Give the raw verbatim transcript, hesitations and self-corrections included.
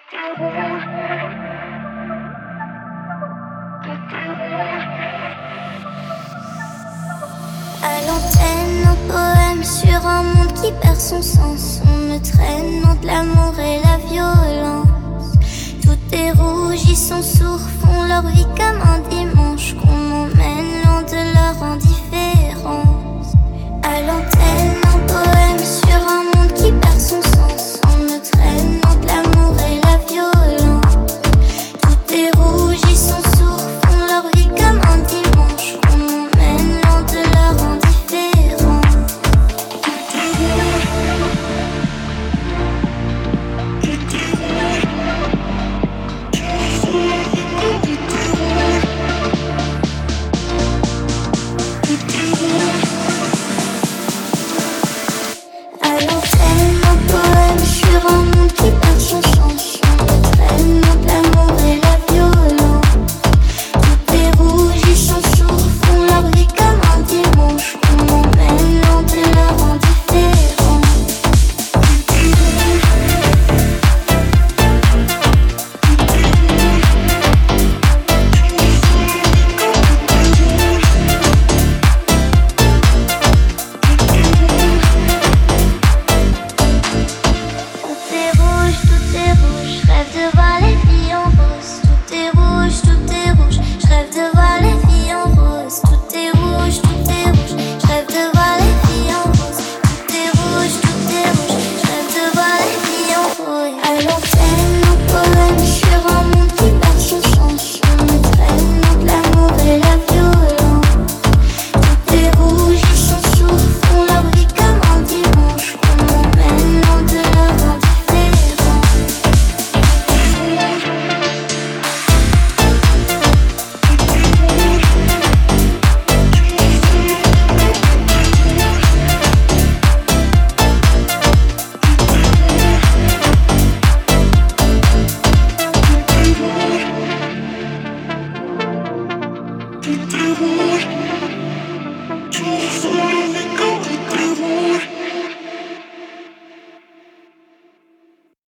À l'antenne, un poème sur un monde qui perd son sens. On me traîne entre l'amour et la violence. Tout est rouge, ils sont sourds, font leur vie comme un dimanche.